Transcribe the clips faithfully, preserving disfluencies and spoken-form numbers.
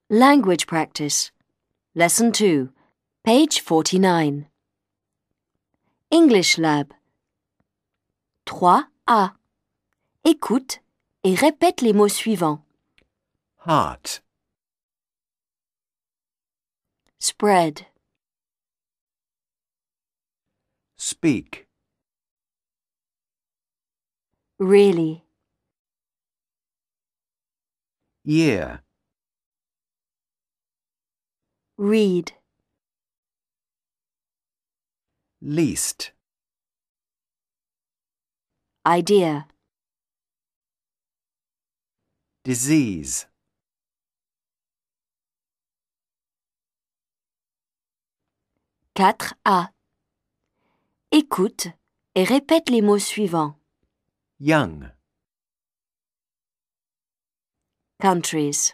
Language practice. Lesson two, page forty-nine. English Lab. trois A. Écoute et répète les mots suivants. Heart, Spread, speak, really, year, read, least, idea, disease, quatre A. Écoute et répète les mots suivants. young, Countries,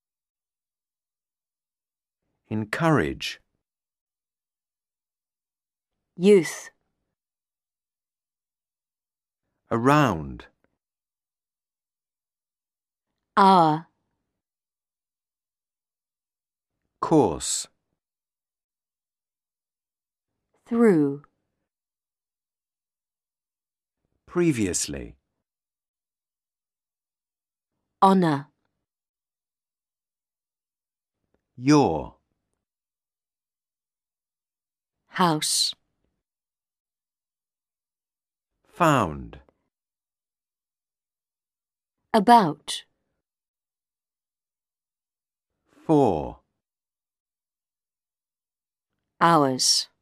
encourage, youth, around, hour, course, through, previously, honor, your, house, found, about, for, hours.